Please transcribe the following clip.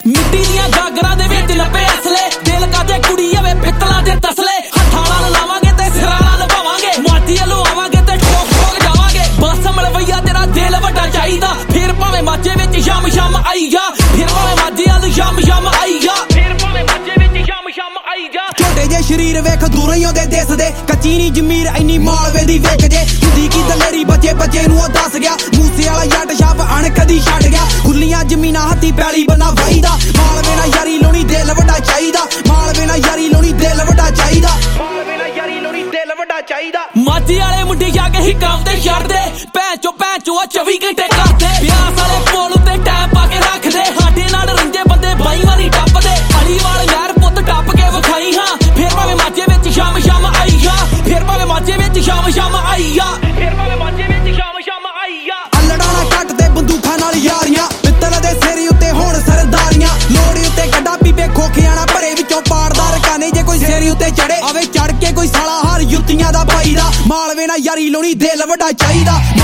ਮਿੱਟੀ ਦੀਆਂ ਗਾਗਰਾਂ ਦੇ ਵਿੱਚ ਲੱਪੇ ਅਸਲੇ ਦਿਲ ਕਾਦੇ ਕੁੜੀ ਆਵੇ ਪਿੱਤਲਾਂ ਦੇ ਤਸਲੇ ਹੱਥਾਂ ਨਾਲ ਲਾਵਾਂਗੇ ਤੇ ਸਿਰਾਂ ਨਾਲ ਨਿਭਾਵਾਂਗੇ ਮਾਝੀ ਵੱਲੋਂ ਆਵਾਂਗੇ ਤੇ ਠੋਕ ਠੋਕ ਜਾਵਾਂਗੇ ਬਸ ਮਲਵਈਆ ਤੇਰਾ ਦਿਲ ਵੱਡਾ ਚਾਹੀਦਾ ਫਿਰ ਭਾਵੇਂ ਮਾਝੇ ਵਿੱਚ ਸ਼ਮ ਸ਼ਮ ਆਈ ਜਾ ਫਿਰ ਭਾਵੇਂ ਮਾਝੇ ਵੱਲ ਸ਼ਮ ਸ਼ਮ ਆਈ ਜਾ ਫਿਰ ਭਾਵੇਂ ਮਾਝੇ ਵਿੱਚ ਸ਼ਮ ਸ਼ਮ ਆਈ ਜਾ ਛੋਟੇ ਜੇ ਸ਼ਰੀਰ ਵੇਖ ਦੂਰੋਂ ਹੀ ਉਹਦੇ ਦਿਸਦੇ ਕੱਚੀ ਨੀ ਜ਼ਮੀਰ ਇੰਨੀ ਮਾਲਵੇ ਦੀ ਵਿਕ ਜੇ ਹੁੰਦੀ ਕੀ ਦਲੇਰੀ ਬੱਚੇ ਨੂੰ ਉਹ ਦੱਸ ਗਿਆ ਮੂਸੇ ਵਾਲਾ ਜੱਟ ਛਾਪ ਅਣ ਕਦੀ ਛੱਡ ਗਿਆ ਖੁੱਲੀਆਂ ਜ਼ਮੀਨਾਂ ਹੱਥੀ ਪੈਲੀ ਬੰਨਾ ਵਾਹੀਦਾ ਮਾਲਵੇ ਨਾਲ ਯਾਰੀ ਲਾਉਣੀ ਦਿਲ ਵੱਡਾ ਚਾਹੀਦਾ ਮਾਲਵੇ ਨਾਲ ਯਾਰੀ ਲਾਉਣੀ ਦਿਲ ਵੱਡਾ ਚਾਹੀਦਾ ਮਾਲਵੇ ਨਾਲ ਯਾਰੀ ਲਾਉਣੀ ਦਿਲ ਵੱਡਾ ਚਾਹੀਦਾ ਮਾਝੇ ਵਾਲੇ ਮੁੰਡੇ ਜਾ ਕੇ ਹੀ ਕੰਮ ਤੇ ਛੱਡਦੇ ਭੈਣ ਚੋ 24 ਘੰਟੇ ਕਰਦੇ ਵਿਆਹ ਵਾਲੇ ਕੋਲ ਉੱਤੇ ਟਾਈਮ ਪਾ ਕੇ ਰੱਖਦੇ ਸਾਡੇ ਨਾਲ ਰੰਜੇ ਬੰਦੇ ਬਾਈ ਵਾਰੀ ਟੱਪਦੇ ਅਲੀਵਾਲ ਯਾਰ ਪੁੱਤ ਟੱਪ ਕੇ ਵਿਖਾਈ ਹਾਂ ਫਿਰ ਭਾਵੇਂ ਮਾਝੇ ਵਿੱਚ ਸ਼ਮ ਸ਼ਮ ਆਈ ਜਾ ਫਿਰ ਭਾਵੇਂ ਮਾਝੇ ਵਿੱਚ ਸ਼ਮ ਸ਼ਮ ਆਈ ਜਾ ਫਿਰ ਭਾਵੇਂ ਮਾਝੇ ਵਿੱਚ ਸ਼ਮ ਸ਼ਮ ਆਈ ਜਾ ਅਲੜਾ ਨਾ ਕੱਟ ਤੇ ਬੰਦੂਕਾਂ ਨਾਲ ਯਾਰੀਆਂ ਪਿੱਤਲ ਦੇ ਸਿਰ ਉੱਤੇ ਹੋਣ ਸਰਦਾਰੀਆਂ ਲੋੜੀ ਉੱਤੇ ਗੱਡਾ ਪੀਪੇ ਖੋਖਿਆਂ ਨਾਲ ਭਰੇ ਵਿੱਚੋਂ ਪਾੜਦਾ ਰਕਾਨੇ ਜੇ ਕੋਈ ਸਿਰ ਉੱਤੇ ਚੜੇ ਆਵੇ ਚੜ ਕੇ ਕੋਈ ਸਾਲਾ ਹਾਰ ਜੁੱਤੀਆਂ ਦਾ ਪਾਈ ਦਾ ਮਾਲਵੇ ਨਾਲ ਯਾਰੀ ਲਾਉਣੀ ਦਿਲ ਵੱਡਾ ਚਾਹੀਦਾ